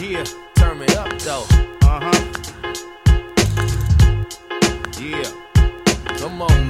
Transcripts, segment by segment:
Yeah, turn me up though. Yeah, come on.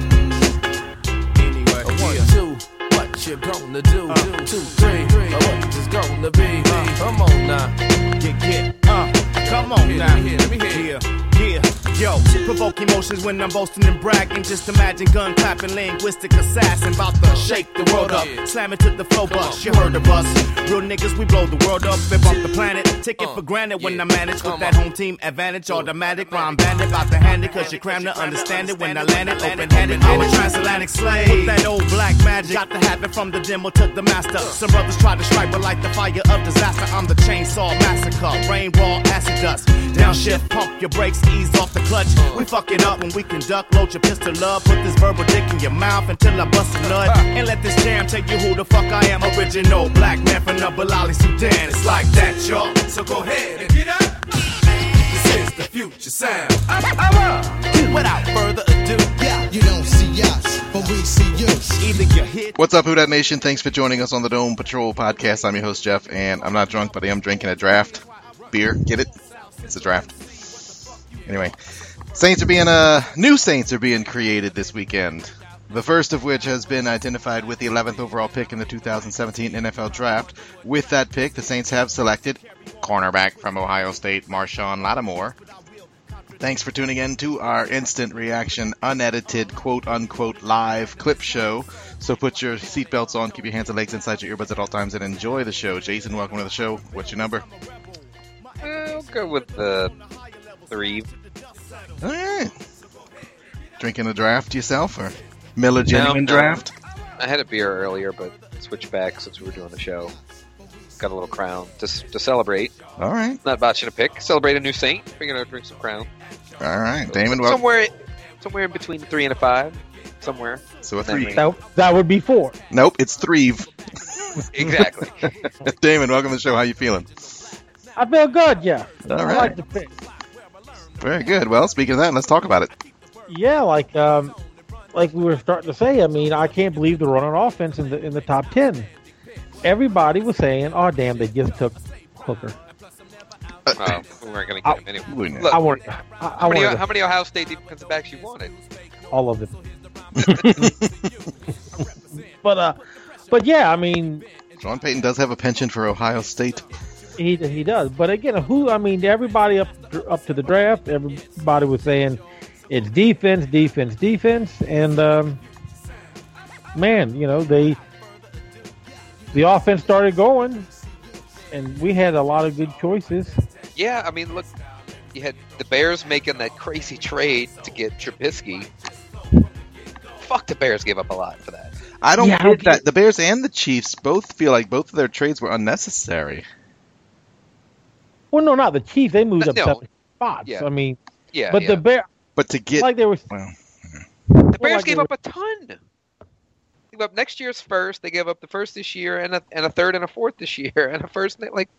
Anyway, 1, 2, what you gonna do? 2, 3, what it's gonna be? Come on now, get. Come on now. Let me hear. Yeah, yo, provoke emotions when I'm boasting and bragging. Just imagine gun clapping, linguistic assassin, about to shake the world up, slamming to the flow bus. You heard of us, real niggas, we blow the world up, live off the planet. Take it for granted when I manage with that home team advantage, automatic rhyme bandit, about to hand it, cause you cram to understand it. When I landed, open-handed, I'm a transatlantic slave. With that old black magic, got to happen from the demo to the master. Some brothers try to strike, but like the fire of disaster, I'm the chainsaw massacre. Rain, raw, acid dust, downshift, pump your brakes, ease off the clutch. We fuck it up when we conduct. Load your pistol up, put this verbal dick in your mouth until I bust a nut. And let this jam tell you who the fuck I am. Original black man from Nubalali, Sudan. It's like that, y'all. So go ahead and get up. This is the future sound. Without further ado, You don't see us, but we see you. either you hit. What's up, Who Dat Nation? Thanks for joining us on the Dome Patrol podcast. I'm your host, Jeff, and I'm not drunk, but I am drinking a draft beer. Get it? It's a draft. Anyway, new Saints are being created this weekend. The first of which has been identified with the 11th overall pick in the 2017 NFL Draft. With that pick, the Saints have selected cornerback from Ohio State, Marshawn Lattimore. Thanks for tuning in to our instant reaction, unedited, quote-unquote, live clip show. So put your seatbelts on, keep your hands and legs inside your earbuds at all times, and enjoy the show. Jason, welcome to the show. What's your number? I'll go with the 3. All right. Drinking a draft yourself, or Miller Genuine draft? I had a beer earlier, but switched back since we were doing the show. Got a little Crown to celebrate. All right. Not botching a pick. Celebrate a new Saint. Figured I'd drink some Crown. All right. Damon, welcome. Somewhere in between 3 and a 5. Somewhere. So a 3. That would be 4. Nope, it's 3. Exactly. Damon, welcome to the show. How you feeling? I feel good, yeah. All I right. like the pick. Very good. Well, speaking of that, let's talk about it. Yeah, like we were starting to say. I mean, I can't believe the run on offense in the top 10. Everybody was saying, "Oh, damn, they just took Hooker." We weren't going to get him anyway. Look, I wanted. How many Ohio State defensive backs you wanted? All of them. But yeah, I mean, Sean Payton does have a penchant for Ohio State. he does. But again, everybody up to the draft, everybody was saying it's defense, and man, the offense started going, and we had a lot of good choices. Yeah, I mean, look, you had the Bears making that crazy trade to get Trubisky. Fuck, the Bears gave up a lot for that. I don't get that. The Bears and the Chiefs both feel like both of their trades were unnecessary. Well, no, not the Chiefs. They moved up 7 spots. Yeah. I mean, Yeah, but the Bears, But to get... like they were, the Bears like gave up a ton. They gave up next year's first. They gave up the first this year, and a third and a fourth this year, and a first.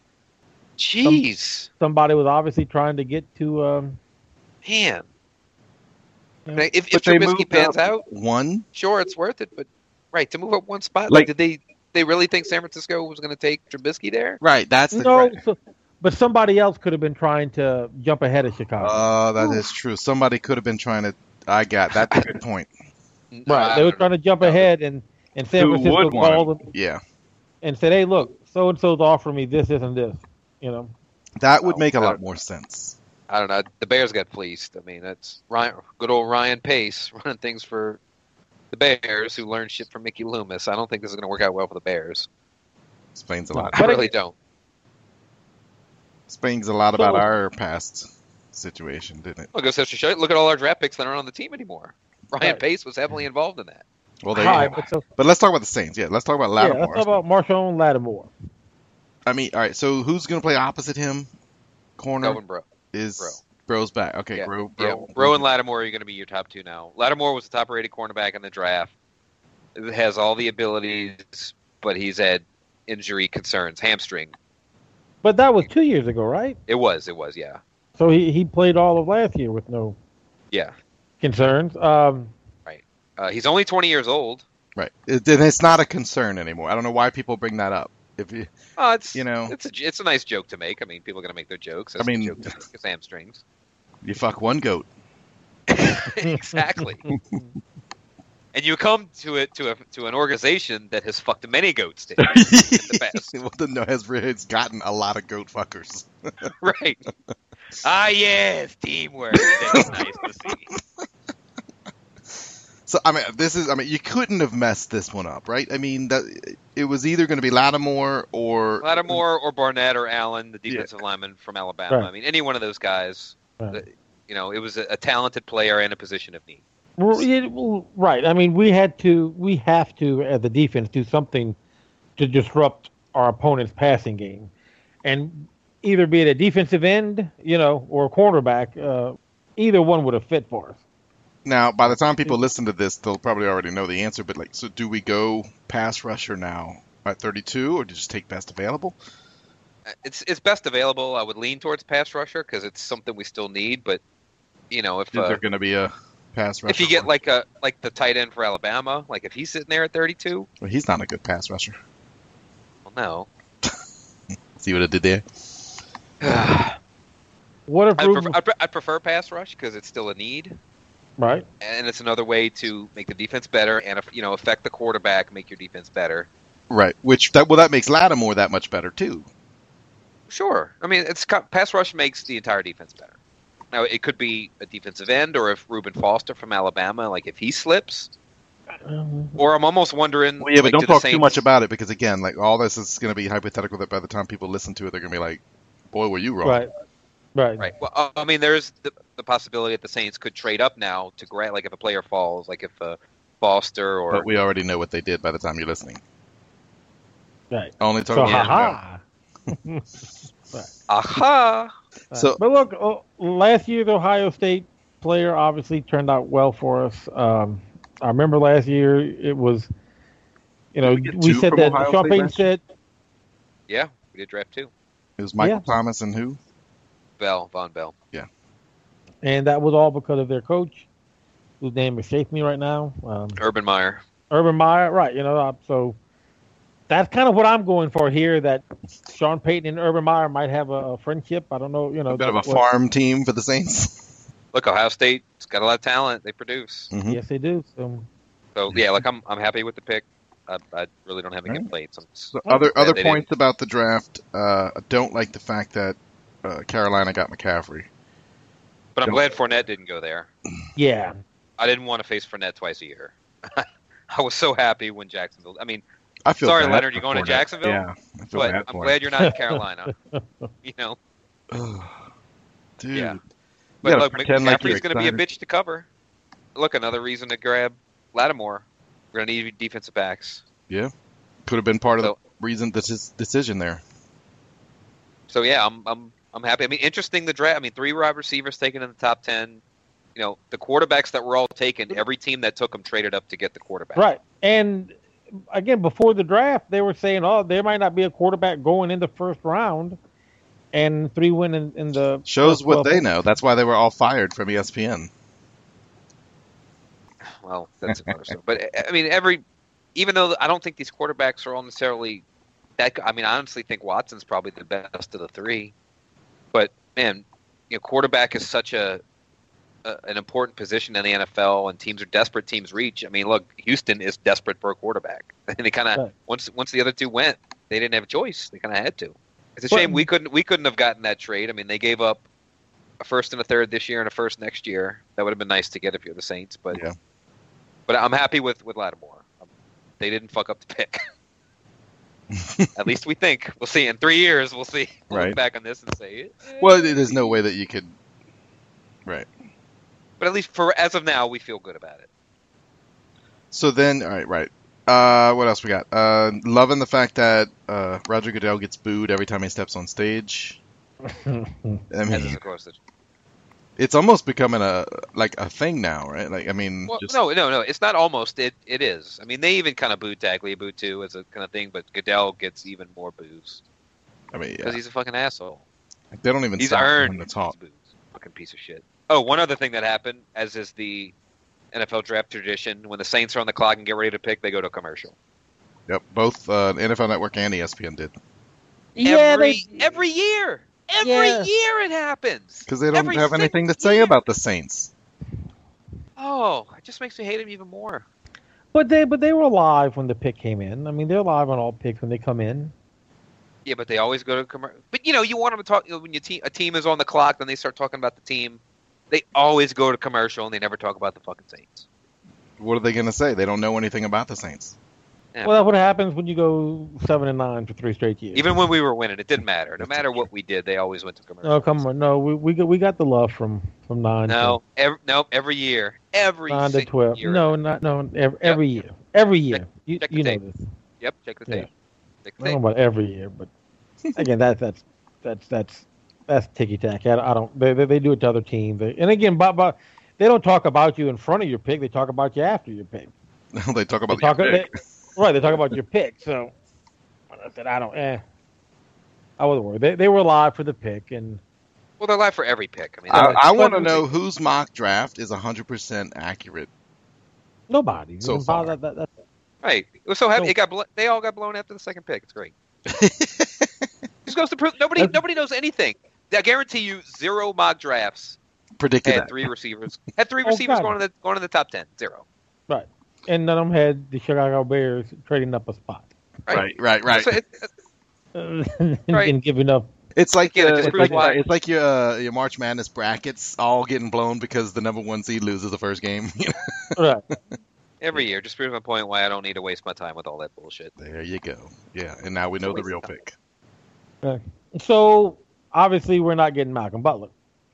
Jeez, somebody was obviously trying to get to. man. Yeah. If But they Trubisky moved pans up out, one. sure, it's worth it. But right to move up one spot, Like- did they really think San Francisco was going to take Trubisky there? Right, that's the... No, right. but somebody else could have been trying to jump ahead of Chicago. Oh, that is true. Somebody could have been trying to... I got that's a good point. Right, they were trying to jump ahead, and San Francisco called them Yeah. and said, "Hey, look, so and so's offering me this, and this." That would make a lot more sense. I don't know. The Bears got fleeced. I mean, that's good old Ryan Pace running things for the Bears, who learned shit from Mickey Loomis. I don't think this is going to work out well for the Bears. Explains a lot. I really don't. Explains a lot about our past situation, didn't it? Look at all our draft picks that aren't on the team anymore. Ryan Right. Pace was heavily involved in that. Well, there Right, you go. But let's talk about the Saints. Yeah, let's talk about let's Lattimore. talk about Marshawn Lattimore. I mean, all right. So who's going to play opposite him? Corner Melvin Bro. Bro's back. Okay, Yeah. Bro. Bro and Lattimore are going to be your top two now. Lattimore was the top-rated cornerback in the draft. It has all the abilities, but he's had injury concerns, hamstring. But that was 2 years ago, right? It was, yeah. So he played all of last year with no Yeah. concerns. He's only 20 years old. Right. It's not a concern anymore. I don't know why people bring that up. If you, Oh, it's you know, it's a nice joke to make. I mean, people are gonna make their jokes. I mean, a joke to make his hamstrings. you fuck one goat. Exactly. And you come to an organization that has fucked many goats in the past. Well, no, has gotten a lot of goat fuckers. Right. Ah, yes, teamwork. That's nice to see. So I mean, you couldn't have messed this one up, right? I mean, it was either going to be Lattimore or Barnett or Allen, the defensive lineman from Alabama. Right. I mean, any one of those guys. Right. You know, it was a talented player in a position of need. Well, right. I mean, we have to, as a defense, do something to disrupt our opponent's passing game, and either be it a defensive end, or a cornerback. Either one would have fit for us. Now, by the time people listen to this, they'll probably already know the answer. But so do we go pass rusher now at 32, or do you just take best available? It's best available. I would lean towards pass rusher because it's something we still need. But if Is there going to be a pass rusher? If you get like the tight end for Alabama, like if he's sitting there at 32, well, he's not a good pass rusher. Well, no. See what I did there? What if I'd prefer pass rush because it's still a need, right? And it's another way to make the defense better and affect the quarterback, make your defense better. Right. That makes Lattimore that much better too. Sure. I mean, pass rush makes the entire defense better. Now, it could be a defensive end, or if Reuben Foster from Alabama, like if he slips, or I'm almost wondering. Well, yeah, but don't talk too much about it because again, like all this is going to be hypothetical. That by the time people listen to it, they're going to be like, "Boy, were you wrong?" Right. Well, I mean, there's the possibility that the Saints could trade up now to grab, like if a player falls, like if Foster or. But we already know what they did by the time you're listening. Right. Only talking about. Aha! So, but look, last year the Ohio State player obviously turned out well for us. I remember last year it was, we said that Sean Payton said. Yeah, we did draft 2. It was Michael Thomas and who? Von Bell. Yeah. And that was all because of their coach, whose name escapes me right now. Urban Meyer. Right. So that's kind of what I'm going for here, that Sean Payton and Urban Meyer might have a friendship. I don't know, a bit of a farm team for the Saints. Look, Ohio State's got a lot of talent. They produce. Mm-hmm. Yes, they do. So yeah, like I'm happy with the pick. I really don't have any complaints. So other points about the draft. I don't like the fact that Carolina got McCaffrey. But I'm glad Fournette didn't go there. Yeah. I didn't want to face Fournette twice a year. I was so happy when Jacksonville. I mean, I feel sorry, bad Leonard, you're for going to Fournette. Jacksonville? Yeah, I feel but bad I'm for glad him. you're not in Carolina. Dude. Yeah. You But gotta look, pretend like McCaffrey's you're going to be a excited. bitch to cover. Look, another reason to grab Lattimore. We're going to need defensive backs. Yeah, could have been part of the reason that's his decision there. So yeah, I'm happy. I mean, interesting the draft. I mean, 3 wide receivers taken in the top 10. The quarterbacks that were all taken, every team that took them traded up to get the quarterback. Right. And again, before the draft, they were saying, there might not be a quarterback going in the first round, and 3 win in the Shows first what 12. they know. That's why they were all fired from ESPN. Well, that's another story. But I mean, even though I don't think these quarterbacks are all necessarily that. I mean, I honestly think Watson's probably the best of the 3. But man, quarterback is such an important position in the NFL, and teams are desperate. Teams reach. I mean, look, Houston is desperate for a quarterback, and they kind of once the other 2 went, they didn't have a choice. They kind of had to. It's a shame we couldn't have gotten that trade. I mean, they gave up a first and a third this year and a first next year. That would have been nice to get if you're the Saints, but Yeah. But I'm happy with Lattimore. They didn't fuck up the pick. At least we think. We'll see. In 3 years, we'll see. We'll Right. look back on this and say, Well, there's no way that you could. Right. But at least as of now, we feel good about it. So then, all right. What else we got? Loving the fact that Roger Goodell gets booed every time he steps on stage. I As is, mean, of course. it's almost becoming a thing now, right? Like, I mean, Well, no. It's not almost. It is. I mean, they even kind of booed Tagliabue too as a kind of thing, but Goodell gets even more boos I mean, because he's a fucking asshole. they don't even He's stop earned him to talk. his boos. Fucking piece of shit. Oh, one other thing that happened, as is the NFL draft tradition, when the Saints are on the clock and get ready to pick, they go to a commercial. Yep, both NFL Network and ESPN did. Every year. Every Yeah. year it happens. Because they don't Every have anything to single say year. about the Saints. Oh, it just makes me hate him even more. But they were live when the pick came in. I mean, they're live on all picks when they come in. Yeah, but they always go to commercial. But you want them to talk when a team is on the clock. Then they start talking about the team. They always go to commercial and they never talk about the fucking Saints. What are they going to say? They don't know anything about the Saints. Yeah. Well, that's what happens when you go 7-9 for 3 straight years. Even when we were winning, it didn't matter. No matter what we did, they always went to commercial. Oh, come on. No, we got the love from 9 Every year, every 9 to single 12. year. Every year. Every year. You check the know tape. this. Yep, check the Yeah. tape. Check the I don't tape. know about every year, but again, that's ticky tack. I don't. They do it to other teams. And again, but they don't talk about you in front of your pick. They talk about you after your pick. They talk about They talk, your pick. They talk about your pick. So I said, I wasn't worried. They were live for the pick, and Well, they're live for every pick. I mean, I want to but- know whose mock draft is 100% accurate. nobody. So far. right. It was so happy. They all got blown after the second pick. It's great. Just goes to prove nobody knows anything. I guarantee you, 0 mock drafts Predicted had that. 3 receivers. Had 3 Oh, receivers God. going in the top 10. 0. right. And none of them had the Chicago Bears trading up a spot Right. So and Right. giving up. It's like Yeah, it just proves why. it's like your March Madness brackets all getting blown because the number 1 seed loses the first game. Right. Every year, just proves my point why I don't need to waste my time with all that bullshit. There you go. Yeah, and now we know the waste real of time. pick. So obviously we're not getting Malcolm Butler.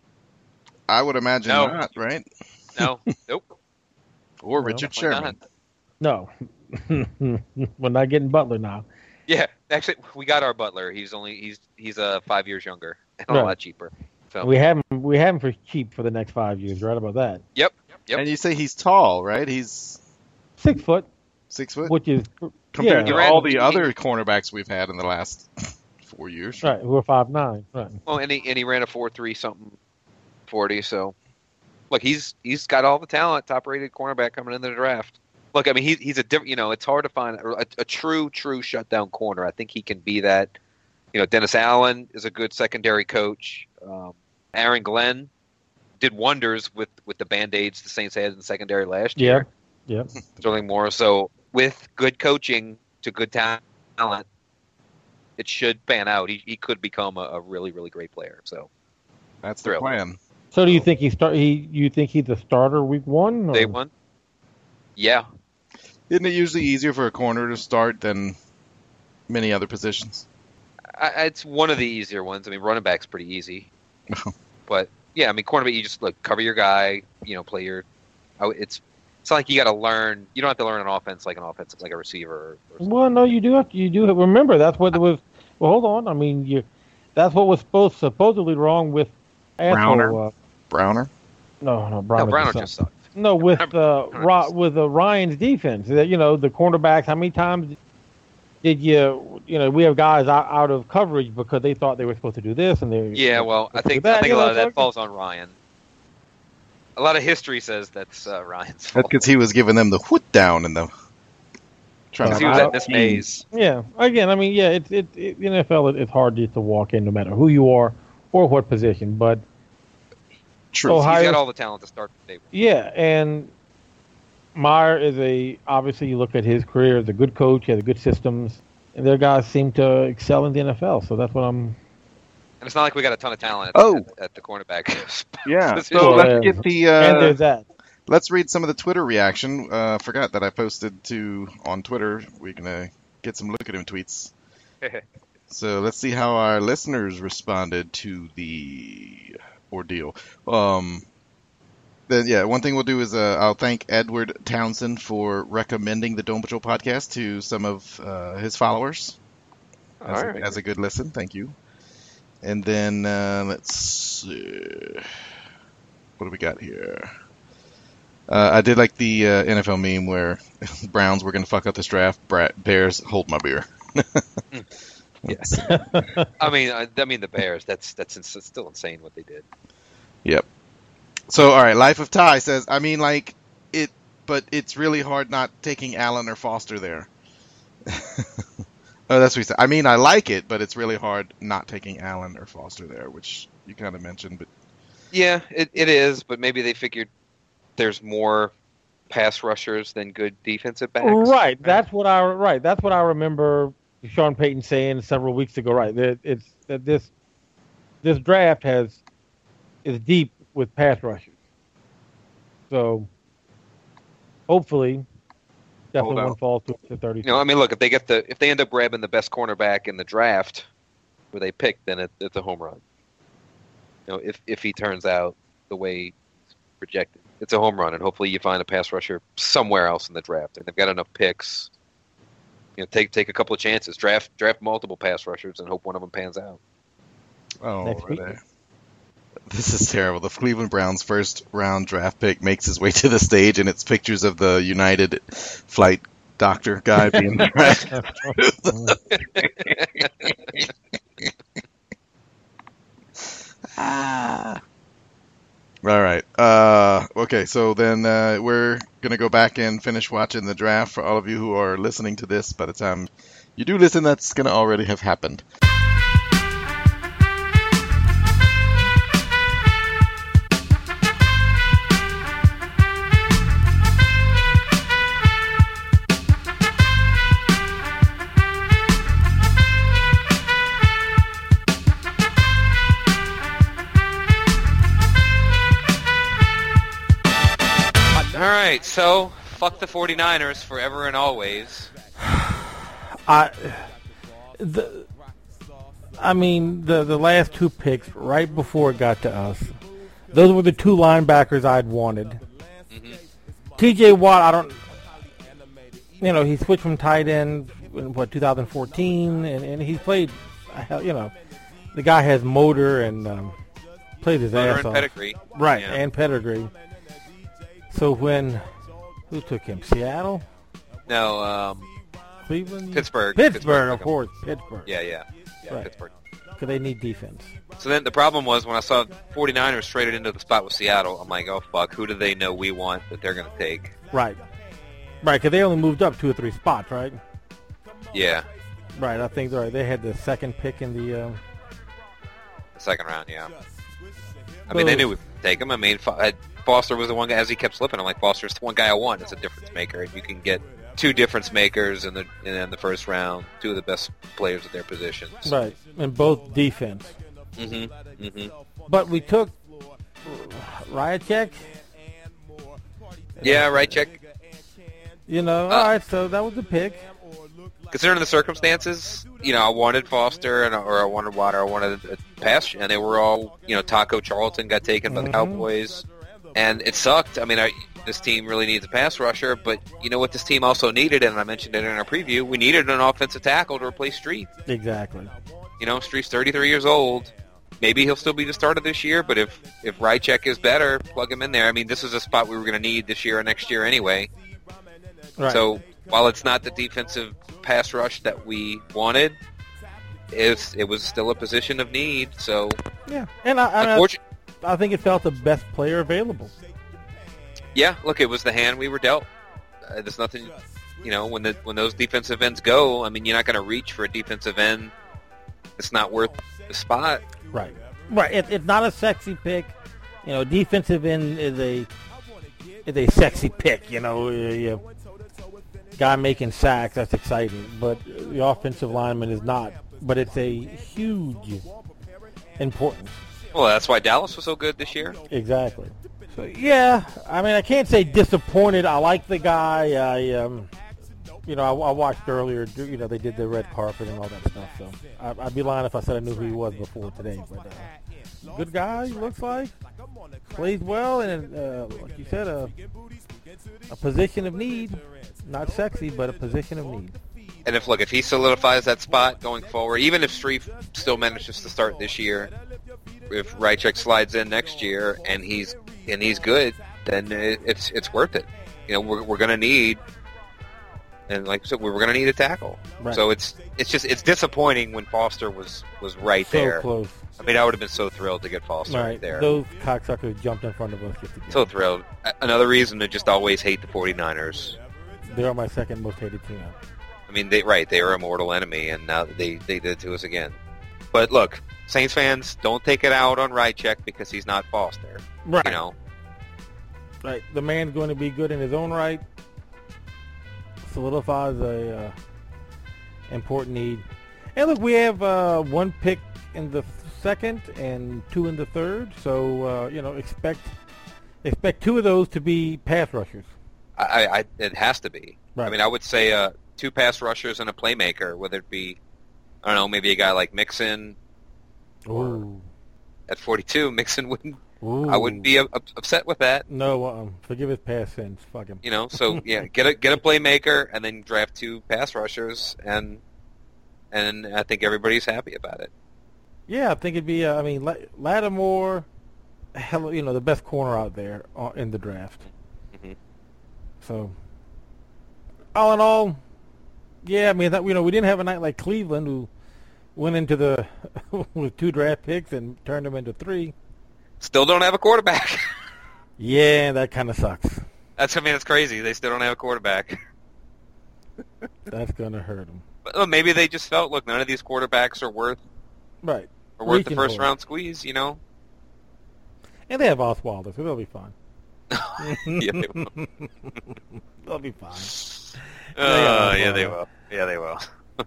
I would imagine No. not, right? No, nope. Or No, Richard Why Sherman. No, we're not getting Butler now. Yeah, actually, we got our Butler. He's 5 years younger and a Right. lot cheaper. So We have him for cheap for the next 5 years. Right about that. Yep. And you say he's tall, right? He's 6 foot, 6 foot which is compared yeah, to Right. all the other cornerbacks we've had in the last 4 years. right. We're 5'9". Right. Well, and he ran a 4.3 something 40. So, look, he's got all the talent. Top rated cornerback coming into the draft. Look, I mean, he's a different. It's hard to find a true shutdown corner. I think he can be that. Dennis Allen is a good secondary coach. Aaron Glenn did wonders with the Band-Aids the Saints had in the secondary last year. Yep. Sterling Moore. So with good coaching to good talent, it should pan out. He could become a really, really great player. So That's the Thrilled. plan. So do you think you think he's a starter week 1? Or? day one, yeah. Isn't it usually easier for a corner to start than many other positions? It's one of the easier ones. I mean, running back's pretty easy, but yeah, I mean, cornerback, you just cover your guy. Play your. It's not like you got to learn. You don't have to learn an offense like a receiver. Or Well, no, you do have. Remember, that's what was. Well, hold on. I mean, that's what was supposedly wrong with Browner? Browner? No, no, Browner. Browner just sucked. No, with Browner with Ryan's defense. That the cornerbacks. How many times did we have guys out of coverage because they thought they were supposed to do this and they. Yeah, well, I think a lot of that falls on Ryan. A lot of history says that's Ryan's That's fault. because he was giving them the whoop down and the trying Because to he was I- at this maze. Yeah. Again, I mean, yeah, it's NFL. It's hard just to walk in, no matter who you are or what position. But True. So He's Ohio- got all the talent to start the day. yeah, and Meyer is obviously you look at his career as a good coach, he has good systems, and their guys seem to excel in the NFL. So that's what I'm. And it's not like we got a ton of talent at the cornerback. Yeah. position. So Well, let's get the and there's that. let's read some of the Twitter reaction. Forgot that I posted on Twitter. We're gonna get some look at him tweets. So let's see how our listeners responded to the ordeal. Then yeah, one thing we'll do is I'll thank Edward Townsend for recommending the Dome Patrol podcast to some of his followers as a good listen. Thank you. And then let's see, what do we got here? I did like the NFL meme where Browns were going to fuck up this draft. Bears, hold my beer. Yes. I mean the Bears. That's still insane what they did. Yep. So, all right, Life of Ty says, I mean, like, but it's really hard not taking Allen or Foster there. Oh, that's what you said. I mean, I like it, but it's really hard not taking Allen or Foster there, which you kind of mentioned. But Yeah, it is, but maybe they figured there's more pass rushers than good defensive backs. Right. That's what I remember Sean Payton saying several weeks ago. Right. It's that this draft is deep with pass rushers. So hopefully, definitely one falls to 30. I mean, look, if they end up grabbing the best cornerback in the draft where they pick, then it's a home run. If he turns out the way he's projected, it's a home run, and hopefully you find a pass rusher somewhere else in the draft. And they've got enough picks. Take a couple of chances, draft multiple pass rushers, and hope one of them pans out. oh, this is terrible. The Cleveland Browns' first round draft pick makes his way to the stage, and it's pictures of the United flight doctor guy being drafted. All right. Okay, so then we're going to go back and finish watching the draft. For all of you who are listening to this, by the time you do listen, that's going to already have happened. All right, so fuck the 49ers forever and always. The last two picks right before it got to us, those were the two linebackers I'd wanted. Mm-hmm. T.J. Watt, he switched from tight end in 2014, and he's played. The guy has motor and played his ass off. Pedigree, right? Yeah. And pedigree. So who took him? Seattle? No, Cleveland? Pittsburgh, of course. Pittsburgh. Yeah, Right. Pittsburgh. Because they need defense. So then the problem was when I saw 49ers traded into the spot with Seattle, I'm like, oh, fuck, who do they know we want that they're going to take? Right, because they only moved up 2 or 3 spots, right? Yeah, Right, I think they had the second pick in the... the second round, yeah. I mean, they knew we'd take him. I mean, Foster was the one guy, as he kept slipping, I'm like, Foster's the one guy I want. It's a difference maker. And you can get 2 difference makers in the first round, 2 of the best players at their positions. Right, and both defense. Mm-hmm. Mm-hmm. But we took Ryacek. Yeah, right, check. All right, so that was the pick. Considering the circumstances, I wanted Foster or I wanted Watt, or I wanted a pass, and they were all, Taco Charlton got taken by the Cowboys, and it sucked. I mean, this team really needs a pass rusher, but you know what this team also needed, and I mentioned it in our preview, we needed an offensive tackle to replace Street. Exactly. Street's 33 years old. Maybe he'll still be the starter this year, but if Rychek is better, plug him in there. I mean, this is a spot we were going to need this year or next year anyway. Right. So while it's not the defensive pass rush that we wanted, it was still a position of need. So yeah, and I think it felt the best player available. Yeah, look, it was the hand we were dealt. There's nothing, when those defensive ends go. I mean, you're not going to reach for a defensive end. It's not worth the spot. Right. It's not a sexy pick. Defensive end is a sexy pick. Guy making sacks, that's exciting. But the offensive lineman is not. But it's a huge importance. Well, that's why Dallas was so good this year. Exactly. So yeah, I mean, I can't say disappointed. I like the guy. I watched earlier. They did the red carpet and all that stuff. So I'd be lying if I said I knew who he was before today. But good guy, looks like, plays well, and like you said, a position of need. Not sexy, but a position of need. And if he solidifies that spot going forward, even if Street still manages to start this year, if Rychek slides in next year and he's good, then it's worth it. We're going to need, and like I said, we're going to need a tackle. Right. So it's disappointing when Foster was right so there. Close. I mean, I would have been so thrilled to get Foster right there. Those cocksuckers jumped in front of us. So thrilled. Another reason to just always hate the 49ers. They are my second most hated team. I mean, they were a mortal enemy, and now they did it to us again. But look, Saints fans, don't take it out on Rychek because he's not Foster. Right. You know? Right. The man's going to be good in his own right. Solidifies a important need. And look, we have one pick in the second and 2 in the third. So, expect 2 of those to be pass rushers. It has to be. Right. I mean, I would say 2 pass rushers and a playmaker, whether it be, I don't know, maybe a guy like Mixon. Ooh. At 42, Mixon wouldn't. Ooh. I wouldn't be upset with that. No, forgive his past sins. Fuck him. You know, so yeah, get a playmaker and then draft 2 pass rushers, and I think everybody's happy about it. Yeah, I think it'd be. Lattimore, the best corner out there in the draft. Mm-hmm. So, all in all, yeah, I mean, we didn't have a night like Cleveland, who went into the with 2 draft picks and turned them into 3. Still don't have a quarterback. Yeah, that kind of sucks. It's crazy. They still don't have a quarterback. That's gonna hurt them. But maybe they just felt, look, none of these quarterbacks are worth the first round squeeze, you know. And they have Osweiler, so they'll be fine. Yeah, they will. They'll be fine. Yeah, they will. Yeah, they will.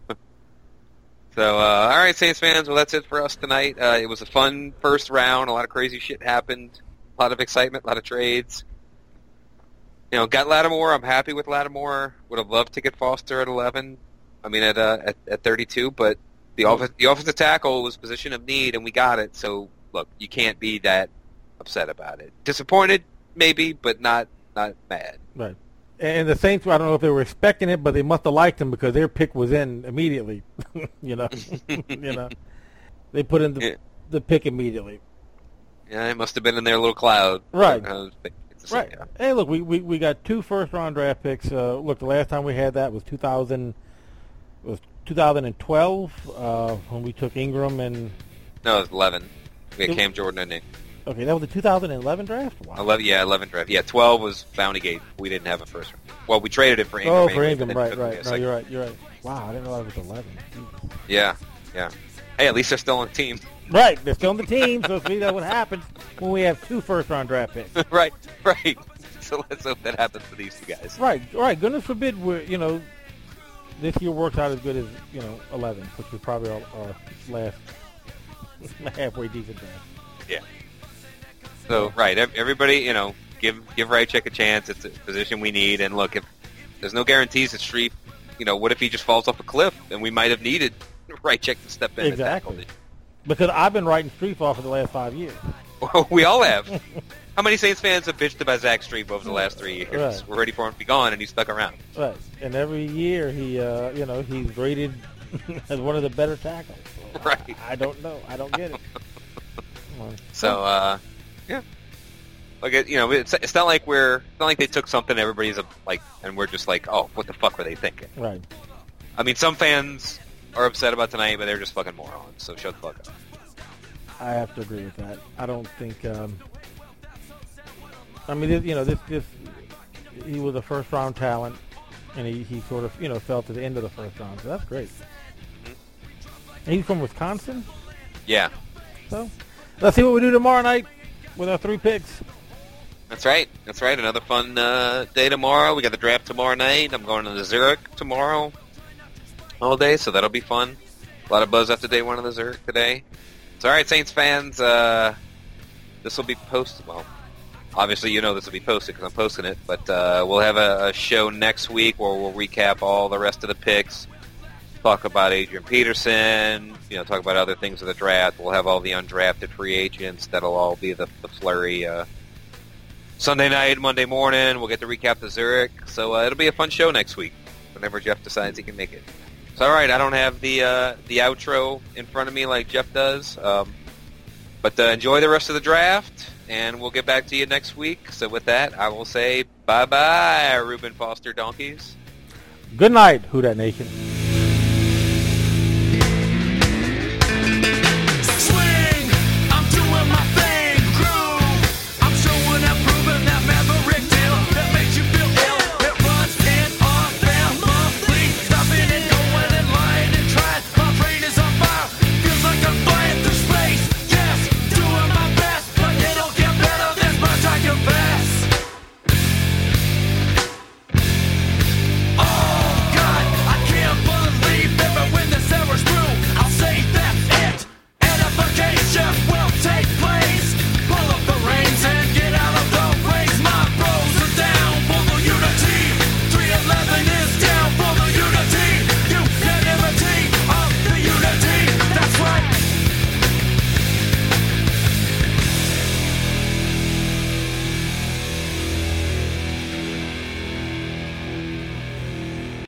So, all right, Saints fans. Well, that's it for us tonight. It was a fun first round. A lot of crazy shit happened. A lot of excitement. A lot of trades. Got Lattimore. I'm happy with Lattimore. Would have loved to get Foster at 11. I mean, at 32. But the offensive tackle was position of need, and we got it. So, look, you can't be that upset about it. Disappointed, maybe, but not mad. Right. And the Saints, I don't know if they were expecting it, but they must have liked him because their pick was in immediately. They put in the pick immediately. Yeah, it must have been in their little cloud. Right. Right. Yeah. Hey, look, we got 2 first-round draft picks. Look, the last time we had that was 2012 when we took Ingram and... No, it was 11. We had Cam Jordan and Nick. Okay, that was the 2011 draft? Wow. 11 draft. Yeah, 12 was Bounty Gate. We didn't have a first round. Well, we traded it for Ingram. Oh, for Ingram, right. No, you're right. Wow, I didn't know that was 11. Yeah. Hey, at least they're still on the team. Right, they're still on the team, so see that's what happens when we have 2 first-round draft picks. Right. So let's hope that happens for these 2 guys. Right. Goodness forbid this year works out as good as, 11, which was probably our last halfway decent draft. Yeah. So, right, everybody, give Rychek a chance. It's a position we need. And look, if there's no guarantees that Streep, what if he just falls off a cliff? And we might have needed Rychek to step in. Exactly. Because I've been writing Streep off for the last 5 years. Well, we all have. How many Saints fans have bitched about Zach Streep over the last 3 years? Right. We're ready for him to be gone, and he's stuck around. Right. And every year he, he's rated as one of the better tackles. So right. I don't know. I don't get it. So, yeah. Like it's not like they took something everybody's like, and we're just like, oh, what the fuck were they thinking? Right. I mean, some fans are upset about tonight, but they're just fucking morons. So shut the fuck up. I have to agree with that. I don't think. I mean, this he was a first round talent, and he sort of fell to the end of the first round. So that's great. Mm-hmm. And he's from Wisconsin. Yeah. So let's see what we do tomorrow night with our 3 picks. That's right. Another fun day tomorrow. We got the draft tomorrow night. I'm going to the Zurich tomorrow all day, so that'll be fun. A lot of buzz after day 1 of the Zurich today. So, all right, Saints fans, this will be posted. Well, obviously this will be posted because I'm posting it, but we'll have a show next week where we'll recap all the rest of the picks, talk about Adrian Peterson, talk about other things of the draft. We'll have all the undrafted free agents. That'll all be the flurry Sunday night, Monday morning. We'll get to recap the Zurich. So it'll be a fun show next week whenever Jeff decides he can make it. So, all right, I don't have the outro in front of me like Jeff does. But enjoy the rest of the draft, and we'll get back to you next week. So with that, I will say bye-bye, Reuben Foster Donkeys. Good night, Who Dat Nation.